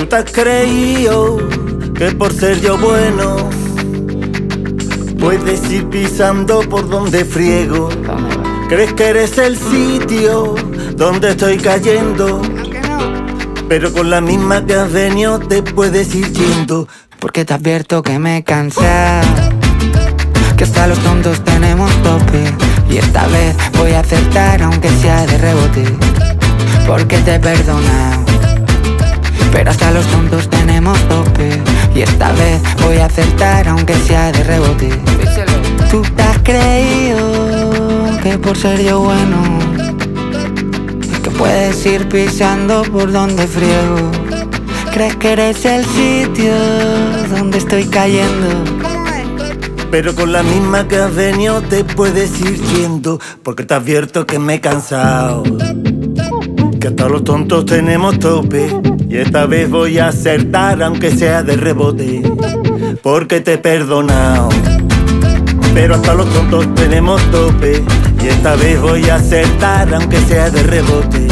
Tú te has creído que por ser yo bueno puedes ir pisando por donde friego. Crees que eres el sitio donde estoy cayendo, pero con la misma que has venido te puedes ir yendo. Porque te advierto que me cansa, que hasta los tontos tenemos tope. Y esta vez voy a acertar aunque sea de rebote. Porque te he perdonado, pero hasta los tontos tenemos tope. Y esta vez voy a acertar aunque sea de rebote. Tú te has creído que por ser yo bueno que puedes ir pisando por donde friego. Crees que eres el sitio donde estoy cayendo, pero con la misma que has venido te puedes ir yendo. Porque te advierto que me he cansado, que hasta los tontos tenemos tope. Y esta vez voy a acertar aunque sea de rebote. Porque te he perdonado, pero hasta los tontos tenemos tope. Y esta vez voy a acertar aunque sea de rebote.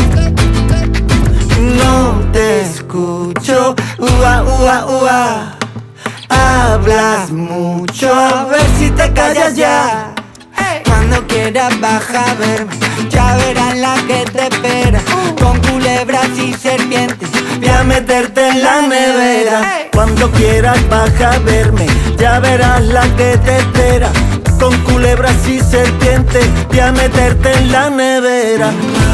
No te escucho, ua, ua, ua. Hablas mucho, a ver si te callas ya. Cuando quieras baja a verme, ya verás la que te espera. Con culebras y serpientes Voy a meterte en la nevera. Cuando quieras baja a verme, ya verás la que te espera. Con culebras y serpientes voy a meterte en la nevera.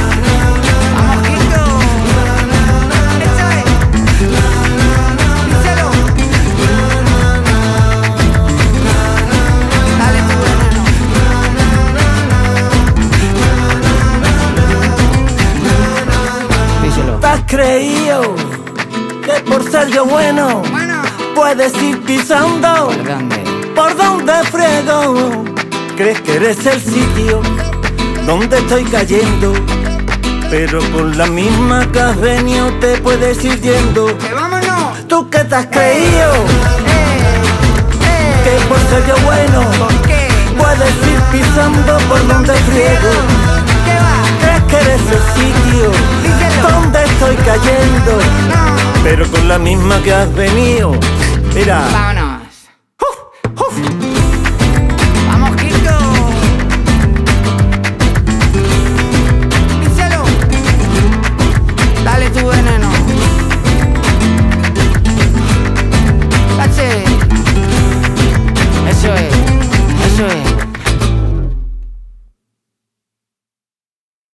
¿Te has creído que por ser yo bueno puedes ir pisando por donde friego? Crees que eres el sitio donde estoy cayendo, pero con la misma que has venido te puedes ir yendo. ¡Vámonos! ¿Tú qué te has creído? Que por ser yo bueno puedes ir pisando por donde friego. ¿Crees que eres el sitio donde estoy cayendo? Pero con la misma que has venido. Mira. Vámonos.